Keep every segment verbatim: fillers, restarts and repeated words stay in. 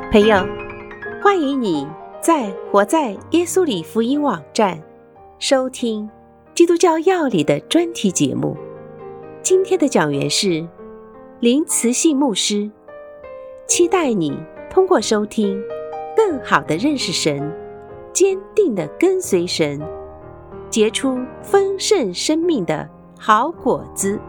朋友，欢迎你在活在耶稣里福音网站收听基督教要理的专题节目。今天的讲员是林慈信牧师，期待你通过收听更好地认识神，坚定地跟随神，结出丰盛生命的好果子。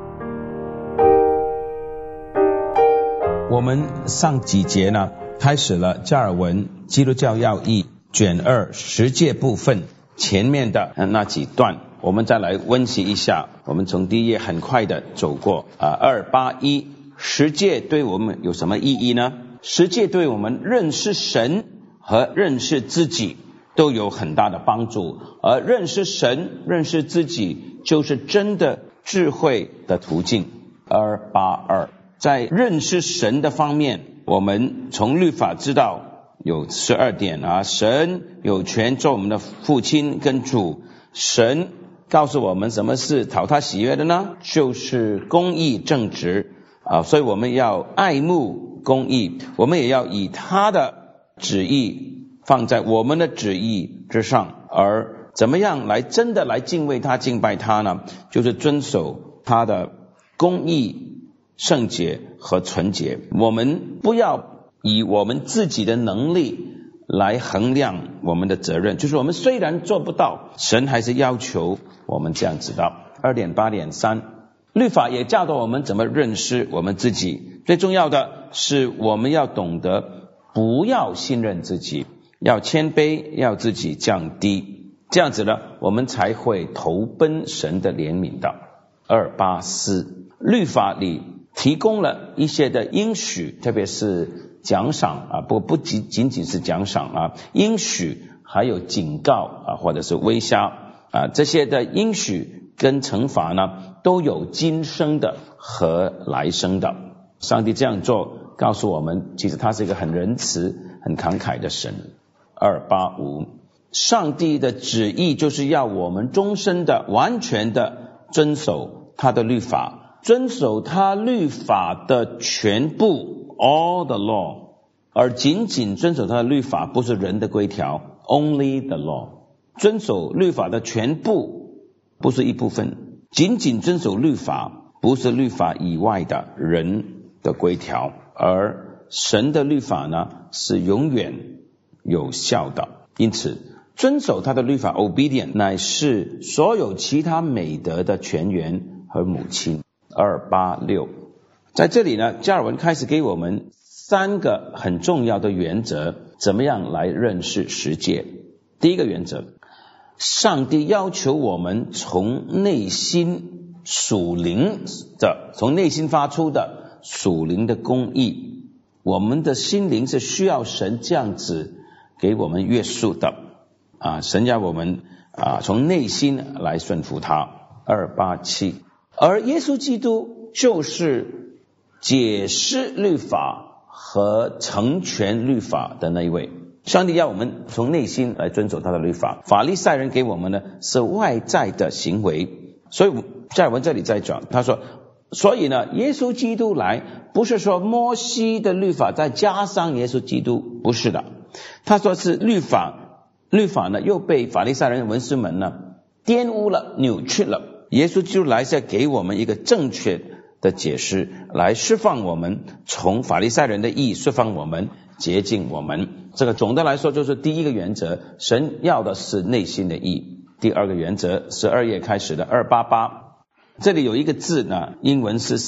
我们上几节呢开始了加尔文基督教要义卷二十诫部分前面的那几段，我们再来温习一下。我们从第一页很快的走过啊，二八一十诫对我们有什么意义呢？十诫对我们认识神和认识自己都有很大的帮助，而认识神认识自己就是真的智慧的途径。二八二在认识神的方面，我们从律法知道有十二点啊，神有权做我们的父亲跟主，神告诉我们什么是讨他喜悦的呢？就是公义正直啊，所以我们要爱慕公义，我们也要以他的旨意放在我们的旨意之上。而怎么样来真的来敬畏他敬拜他呢？就是遵守他的公义圣洁和纯洁。我们不要以我们自己的能力来衡量我们的责任，就是我们虽然做不到，神还是要求我们这样知道。 二点八点三 律法也教导我们怎么认识我们自己，最重要的是我们要懂得不要信任自己，要谦卑，要自己降低，这样子呢我们才会投奔神的怜悯的。二八四律法里提供了一些的应许，特别是奖赏啊，不不仅仅仅是奖赏啊，应许还有警告啊，或者是威吓啊，这些的应许跟惩罚呢，都有今生的和来生的。上帝这样做，告诉我们，其实他是一个很仁慈、很慷慨的神。二八五，上帝的旨意就是要我们终身的、完全的遵守他的律法。遵守他律法的全部 all the law， 而仅仅遵守他的律法不是人的规条 only the law， 遵守律法的全部不是一部分，仅仅遵守律法不是律法以外的人的规条，而神的律法呢是永远有效的。因此遵守他的律法 obedient 乃是所有其他美德的泉源和母亲。二八六，在这里呢，加尔文开始给我们三个很重要的原则，怎么样来认识十诫。第一个原则，上帝要求我们从内心属灵的，从内心发出的属灵的公义，我们的心灵是需要神这样子给我们约束的啊，神要我们啊从内心来顺服他。二八七，而耶稣基督就是解释律法和成全律法的那一位。上帝要我们从内心来遵守他的律法，法利赛人给我们呢是外在的行为。所以加尔文这里在讲，他说所以呢耶稣基督来不是说摩西的律法再加上耶稣基督，不是的，他说是律法律法呢又被法利赛人文士们呢玷污了，扭曲了。耶稣就来是给我们一个正确的解释，来释放我们从法利赛人的义，释放我们，洁净我们。这个总的来说就是第一个原则，神要的是内心的义。第二个原则，十二页开始的二八八，这里有一个字呢，英文是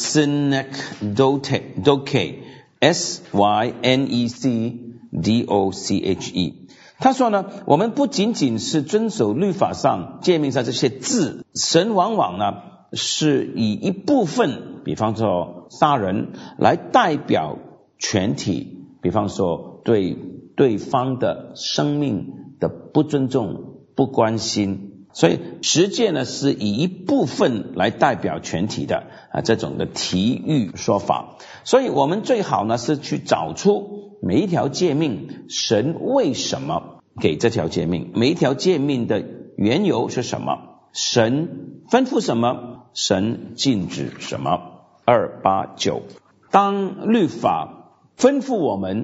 synecdoche S Y N E C D O C H E。他说呢，我们不仅仅是遵守律法上诫命上这些字，神往往呢是以一部分，比方说杀人来代表全体，比方说对对方的生命的不尊重、不关心，所以十诫呢是以一部分来代表全体的啊，这种的题喻说法。所以我们最好呢是去找出每一条诫命神为什么给这条诫命，每一条诫命的缘由是什么，神吩咐什么，神禁止什么。二八九，当律法吩咐我们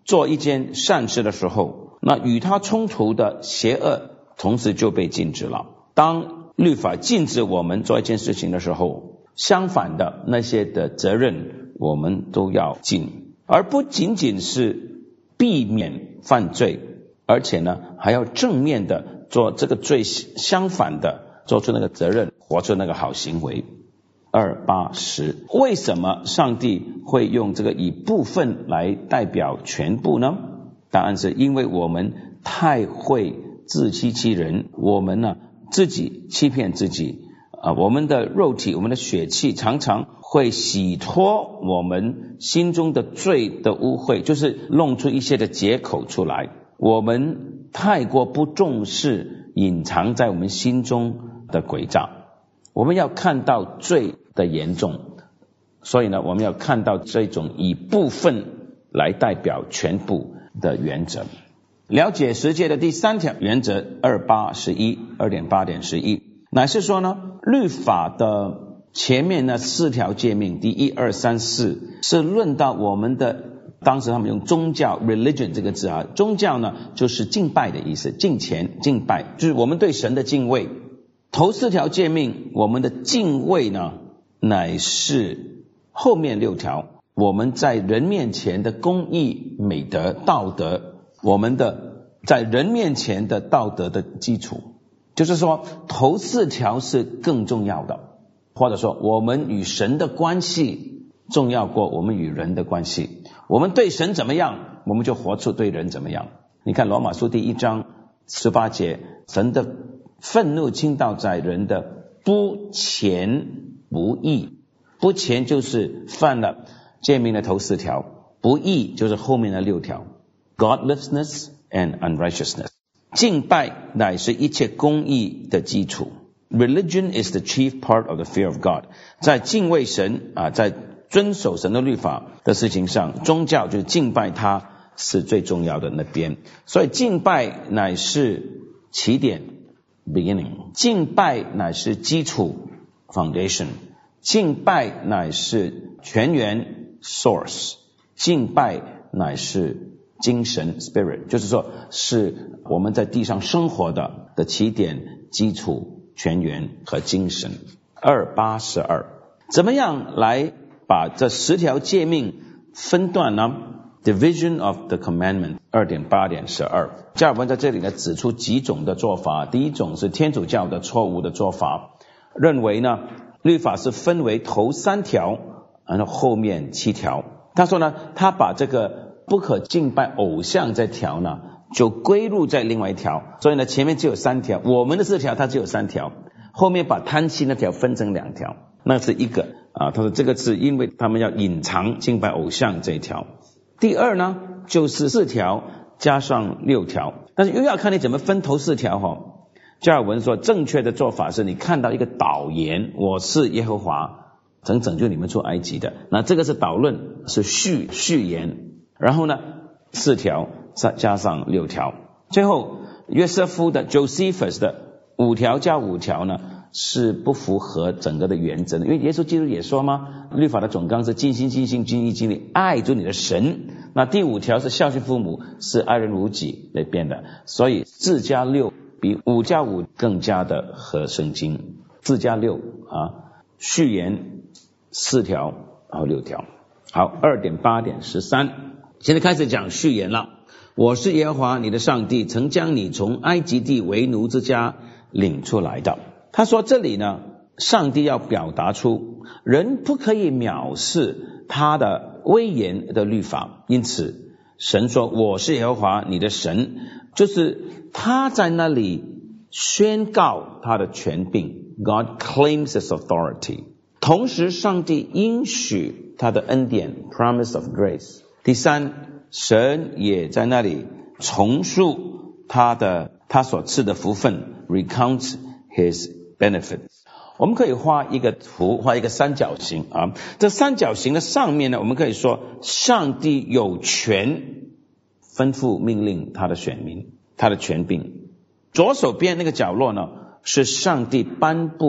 做一件善事的时候，那与他冲突的邪恶同时就被禁止了。当律法禁止我们做一件事情的时候，相反的那些的责任我们都要尽，而不仅仅是避免犯罪，而且呢还要正面的做这个罪相反的，做出那个责任，活出那个好行为。二八十，为什么上帝会用这个以部分来代表全部呢？答案是因为我们太会自欺欺人，我们呢自己欺骗自己啊，我们的肉体，我们的血气常常会洗脱我们心中的罪的污秽，就是弄出一些的借口出来。我们太过不重视隐藏在我们心中的诡诈，我们要看到罪的严重，所以呢我们要看到这种以部分来代表全部的原则。了解十诫的第三条原则 二八十一 二点八点十一， 乃是说呢，律法的前面那四条诫命，第一二三四是论到我们的，当时他们用宗教 religion 这个字啊，宗教呢就是敬拜的意思，敬虔敬拜，就是我们对神的敬畏。头四条诫命，我们的敬畏呢乃是后面六条我们在人面前的公义美德道德，我们的在人面前的道德的基础。就是说头四条是更重要的，或者说我们与神的关系重要过我们与人的关系。我们对神怎么样，我们就活出对人怎么样。你看罗马书第一章十八节，神的愤怒倾倒在人的不虔不义，不虔就是犯了诫命的头四条，不义就是后面的六条 godlessness and unrighteousness。 敬拜乃是一切公义的基础， Religion is the chief part of the fear of God。 在敬畏神啊，在遵守神的律法的事情上，宗教就是敬拜他是最重要的那边。所以敬拜乃是起点 beginning， 敬拜乃是基础 foundation， 敬拜乃是泉源 source， 敬拜乃是精神 spirit， 就是说是我们在地上生活的的起点、基础、泉源和精神。二八十二，怎么样来把这十条诫命分段呢？ Division of the commandment 二点八点十二， 加尔文在这里呢指出几种的做法。第一种是天主教的错误的做法，认为呢律法是分为头三条然后后面七条。他说呢他把这个不可敬拜偶像这条呢就归入在另外一条，所以呢前面只有三条，我们的四条它只有三条，后面把贪心那条分成两条，那是一个啊。他说这个是因为他们要隐藏敬拜偶像这一条。第二呢就是四条加上六条，但是又要看你怎么分头四条哈。加尔文说正确的做法是你看到一个导言，我是耶和华曾拯救你们出埃及的，那这个是导论，是序序言，然后呢四条加上六条，最后约瑟夫的 Josephus 的五条加五条呢是不符合整个的原则的。因为耶稣基督也说嘛，律法的总纲是尽心尽性尽意尽力爱主你的神，那第五条是孝敬父母，是爱人如己来编的，所以四加六比五加五更加的合圣经。四加六啊，序言四条然后六条。好， 二点八点十三， 现在开始讲序言了。我是耶和华你的上帝，曾将你从埃及地为奴之家领出来的。他说这里呢上帝要表达出人不可以藐视他的威严的律法，因此神说我是耶和华你的神，就是他在那里宣告他的权柄， God claims his authority。 同时上帝应许他的恩典 promise of grace。 第三，神也在那里重述他的他所赐的福分 recount his benefits。 我们可以画一个图，画一个三角形啊。这三角形的上面呢，我们可以说上帝有权吩咐命令他的选民，他的权柄。左手边那个角落呢是上帝颁布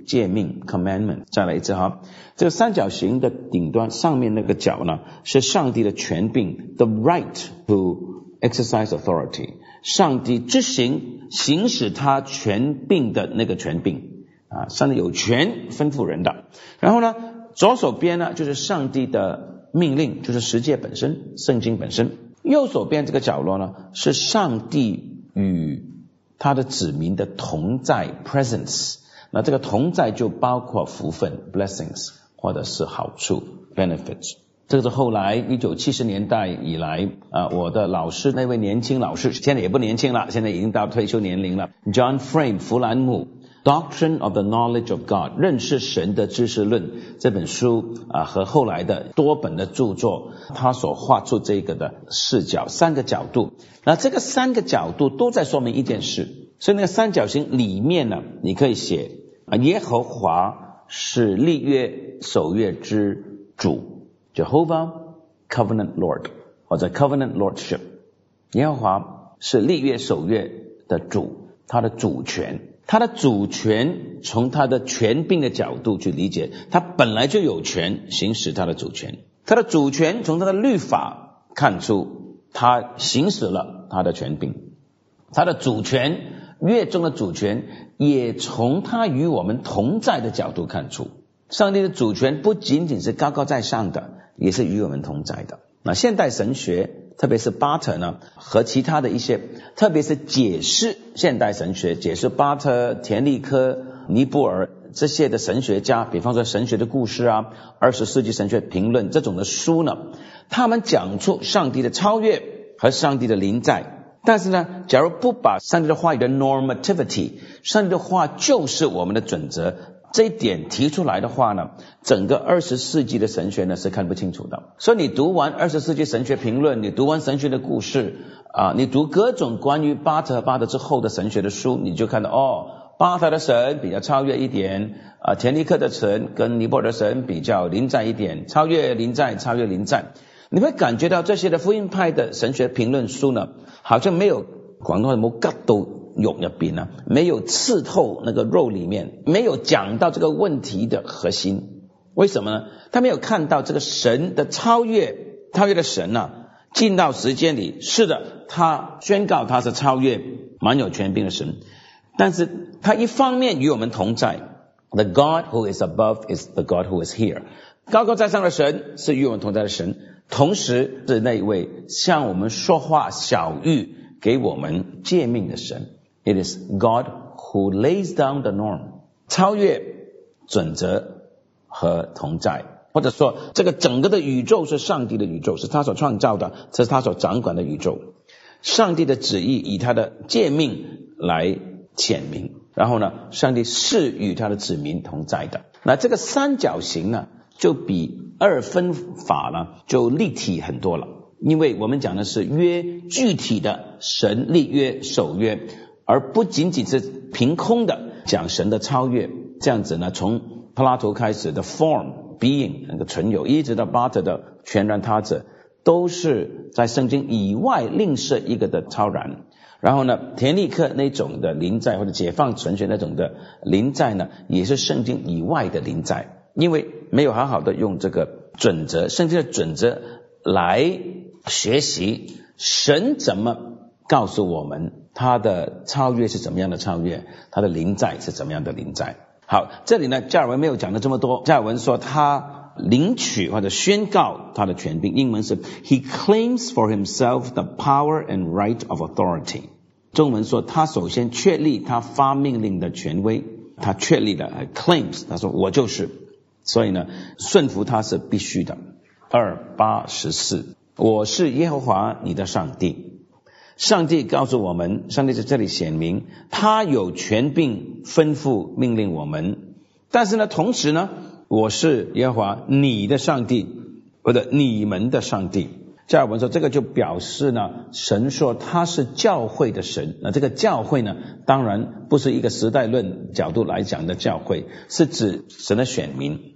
诫命 commandment。 再来一次哈，这个三角形的顶端上面那个角呢，是上帝的权柄 the right to exercise authority， 上帝执行行使他权柄的那个权柄啊，上帝有权吩咐人的。然后呢，左手边呢就是上帝的命令，就是十诫本身，圣经本身。右手边这个角落呢，是上帝与他的子民的同在 presence。 那这个同在就包括福分 blessings 或者是好处 benefits。 这个是后来一九七十年代以来啊，我的老师那位年轻老师，现在也不年轻了，现在已经到退休年龄了， John Frame 弗兰姆 Doctrine of the Knowledge of God 认识神的知识论这本书啊，和后来的多本的著作，他所画出这个的视角，三个角度。那这个三个角度都在说明一件事，所以那个三角形里面呢，你可以写啊，耶和华是立约守约之主 Jehovah Covenant Lord 或者 Covenant Lordship。 耶和华是立约守约的主，他的主权，他的主权从他的权柄的角度去理解，他本来就有权行使他的主权。他的主权从他的律法看出他行使了他的权柄，他的主权约中的主权也从他与我们同在的角度看出，上帝的主权不仅仅是高高在上的，也是与我们同在的。那现代神学特别是巴特呢，和其他的一些特别是解释现代神学，解释巴特、田立科、尼布尔这些的神学家，比方说神学的故事啊，二十世纪神学评论这种的书呢，他们讲出上帝的超越和上帝的临在。但是呢，假如不把上帝的话语的 normativity， 上帝的话就是我们的准则，这一点提出来的话呢，整个二十世纪的神学呢是看不清楚的。所以你读完二十世纪神学评论，你读完神学的故事啊，你读各种关于巴特和巴特之后的神学的书，你就看到哦，巴特的神比较超越一点啊，田立克的神跟尼泊尔的神比较临在一点，超越临在，超越临在。你会感觉到这些的福音派的神学评论书呢，好像没有廣東話冇吉到肉入邊啊，沒有刺透那個肉裡面，沒有講到這個問題的核心。為什麼呢？他沒有看到這個神的超越，超越的神啊，進到時間裡，是的，他宣告他是超越滿有權柄的神，但是他一方面與我們同在， The God who is above is the God who is here， 高高在上的神是與我們同在的神，同時是那位向我們說話曉諭給我們誡命的神。 It is God who lays down the norm， 超越準則和同在，或者說這個整個的宇宙是上帝的宇宙，是他所創造的，這是他所掌管的宇宙。上帝的旨意以他的誡命來顯明，然後呢，上帝是與他的子民同在的。那這個三角形呢，就比二分法呢就立體很多了，因為我們講的是約具體的神立約守約，而不僅僅是憑空的講神的超越。這樣子呢，從柏拉圖開始的 form being 那個存有，一直到巴特的全然他者，都是在聖經以外另設一個的超然。然後呢，田立克那種的臨在，或者解放神學那種的臨在呢，也是聖經以外的臨在，因為沒有好好的用這個準則，聖經的準則來學習神怎麼告訴我們他的超越是怎麼樣的超越，他的臨在是怎麼樣的臨在。好，這裡呢，加爾文沒有講得這麼多。加爾文說他領取或者宣告他的權柄，英文是 He claims for himself the power and right of authority。中文說他首先確立他發命令的權威，他確立了 claims， 他說我就是，所以呢，順服他是必須的。二八十四，我是耶和華你的上帝。上帝告訴我們，上帝在這裡顯明他有權柄吩咐命令我們，但是呢，同時呢，我是耶和華你的上帝，或者你們的上帝。加爾文說這個就表示呢，神說他是教會的神。那這個教會呢，當然不是一個時代論角度來講的教會，是指神的選民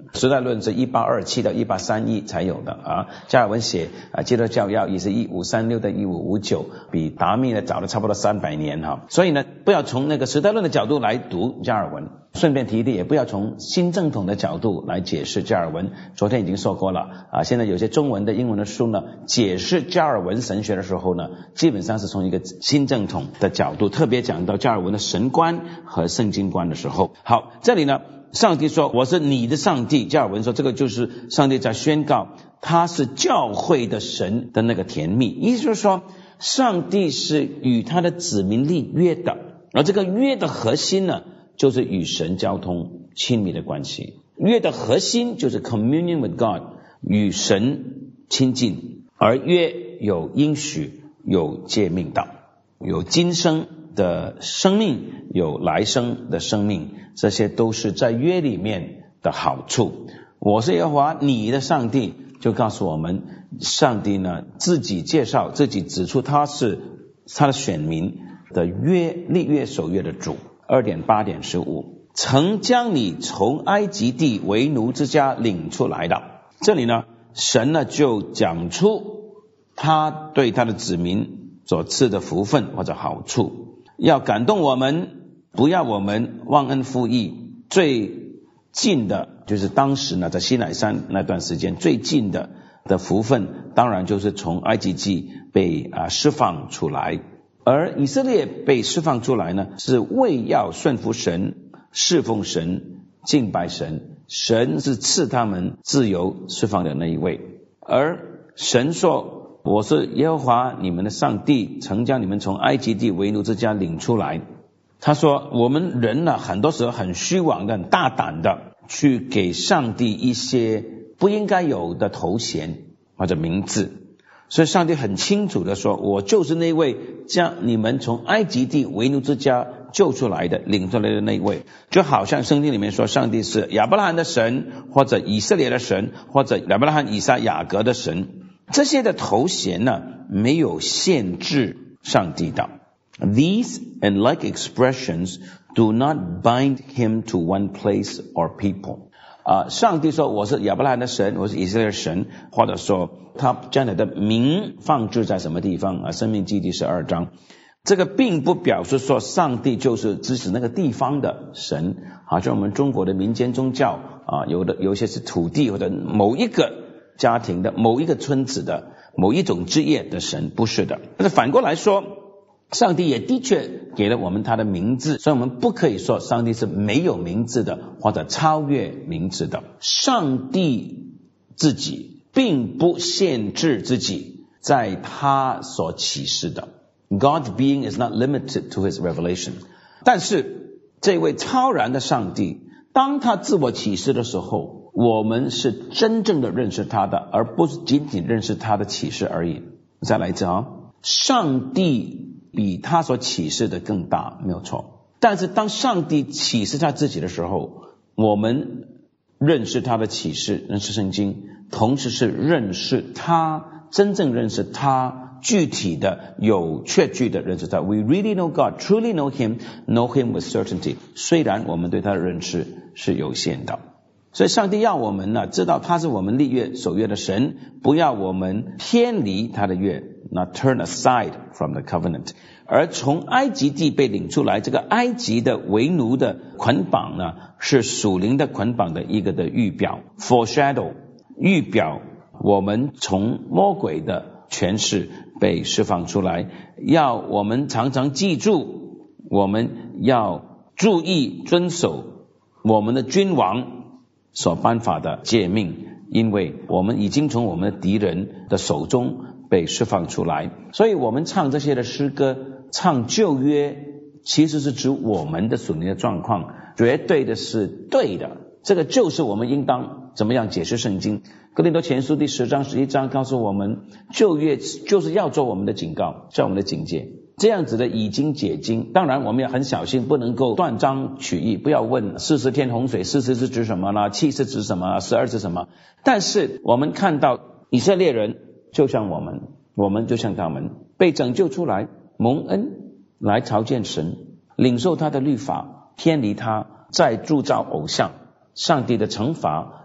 时代论是一八二七到一八三一才有的啊。加尔文写啊基督教要义是一五三六到一五五九，比达密呢早了差不多三百年哈。所以呢，不要从那个时代论的角度来读加尔文。顺便提一提，也不要从新正统的角度来解释加尔文。昨天已经说过了啊，现在有些中文的、英文的书呢，解释加尔文神学的时候呢，基本上是从一个新正统的角度，特别讲到加尔文的神观和圣经观的时候。好，这里呢，上帝说我是你的上帝，加尔文说这个就是上帝在宣告他是教会的神的那个甜蜜，意思就是说上帝是与他的子民立约的，而这个约的核心呢，就是与神交通亲密的关系。约的核心就是 communion with God， 与神亲近，而约有应许，有诫命道，有今生的生命，有来生的生命，这些都是在约里面的好处。我是耶和华你的上帝，就告诉我们上帝呢自己介绍，自己指出他是他的选民的约立约守约的主。二点八点十五，曾将你从埃及地为奴之家领出来的。这里呢，神呢就讲出他对他的子民所赐的福分或者好处，要感动我们，不要我们忘恩负义。最近的就是当时呢在西乃山那段时间最近的的福分，当然就是从埃及记被啊释放出来。而以色列被释放出来呢，是为要顺服神、侍奉神、敬拜神，神是赐他们自由释放的那一位。而神说我是耶和华你们的上帝，曾将你们从埃及地为奴之家领出来。他说我们人呢，很多时候很虚妄的、很大胆的去给上帝一些不应该有的头衔或者名字，所以上帝很清楚的说，我就是那位将你们从埃及地为奴之家救出来的、领出来的那一位。就好像圣经里面说上帝是亚伯拉罕的神，或者以色列的神，或者亚伯拉罕、以撒、雅各的神，这些的头衔呢没有限制上帝的。 These and like expressions do not bind him to one place or people。啊，上帝说我是亚伯拉罕的神，我是以色列的神，或者说他将来的名放置在什么地方啊？申命记第十二章，这个并不表示说上帝就是指使那个地方的神，好像我们中国的民间宗教啊，有的有些是土地或者某一个家庭的、某一个村子的、某一种职业的神，不是的。但是反过来说，上帝也的确给了我们他的名字，所以我们不可以说上帝是没有名字的，或者超越名字的。上帝自己并不限制自己在他所启示的， God's being is not limited to his revelation。 但是这位超然的上帝，当他自我启示的时候，我们是真正的认识他的，而不是仅仅认识他的启示而已。再来一次啊，上帝比他所启示的更大，没有错。但是当上帝启示他自己的时候，我们认识他的启示，认识圣经，同时是认识他，真正认识他，具体的有确据的认识他。 We really know God, truly know him, know him with certainty。 虽然我们对他的认识是有限的，所以上帝要我们呢知道他是我们立约守约的神，不要我们偏离他的约， not turn aside from the covenant。 而从埃及地被领出来，这个埃及的为奴的捆绑呢，是属灵的捆绑的一个的预表， foreshadow， 预表我们从魔鬼的权势被释放出来，要我们常常记住，我们要注意遵守我们的君王所颁发的诫命，因为我们已经从我们的敌人的手中被释放出来。所以我们唱这些的诗歌，唱旧约，其实是指我们的属灵的状况，绝对的是对的。这个就是我们应当怎么样解释圣经。哥林多前书第十章十一章告诉我们，旧约就是要做我们的警告，做我们的警戒，这样子的已经解经。当然我们要很小心，不能够断章取义，不要问四十天洪水，四十是指什么呢？七是指什么？十二是什么？但是我们看到以色列人就像我们，我们就像他们，被拯救出来，蒙恩来朝见神，领受他的律法，偏离他，再铸造偶像，上帝的惩罚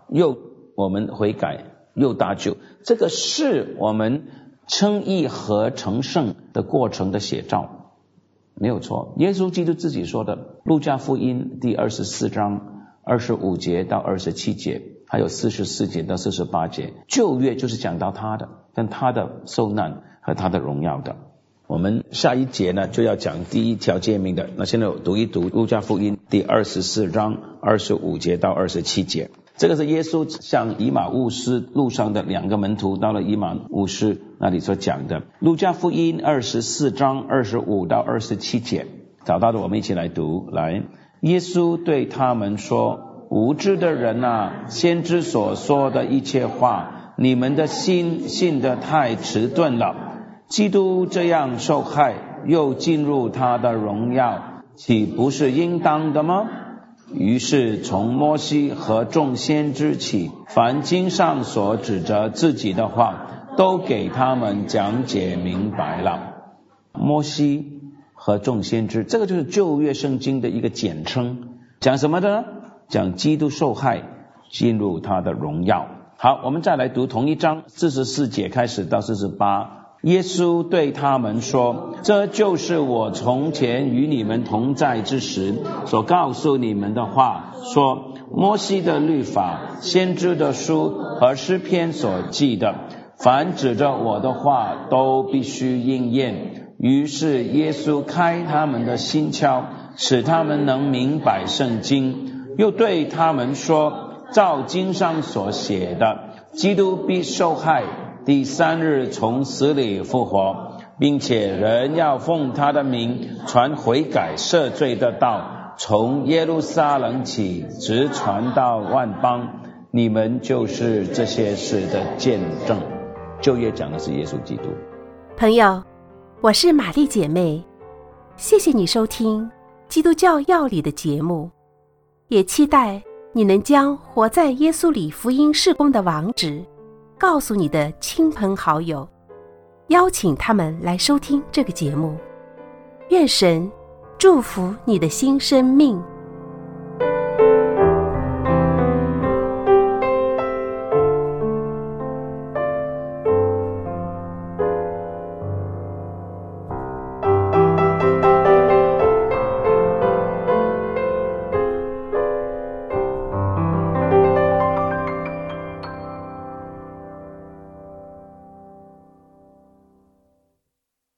又我们悔改又搭救，这个是我们称义和成圣的过程的写照，没有错。耶稣基督自己说的，路加福音第二十四章二十五节到二十七节，还有四十四节到四十八节，旧约就是讲到他的，跟他的受难和他的荣耀的。我们下一节呢就要讲第一条诫命的，那现在我读一读路加福音第二十四章二十五节到二十七节。这个是耶稣向以马忤斯路上的两个门徒到了以马忤斯那里所讲的。路加福音二十四章二十五到二十七节，找到的我们一起来读。来，耶稣对他们说，无知的人啊，先知所说的一切话，你们的心信得太迟钝了。基督这样受害，又进入他的荣耀，岂不是应当的吗？于是从摩西和众先知起，凡经上所指着自己的话，都给他们讲解明白了。摩西和众先知，这个就是旧约圣经的一个简称，讲什么的呢？讲基督受害，进入他的荣耀。好，我们再来读同一章四十四节开始到四十八。耶稣对他们说，这就是我从前与你们同在之时所告诉你们的话，说摩西的律法、先知的书和诗篇所记的，凡指着我的话都必须应验。于是耶稣开他们的心窍，使他们能明白圣经，又对他们说，照经上所写的，基督必受害，第三日从死里复活，并且人要奉他的名传悔改赦罪的道，从耶路撒冷起，直传到万邦。你们就是这些事的见证。旧约讲的是耶稣基督。 朋友，我是玛丽姐妹，谢谢你收听基督教要理的节目，也期待你能将活在耶稣里福音事工的网址告诉你的亲朋好友，邀请他们来收听这个节目。愿神祝福你的新生命。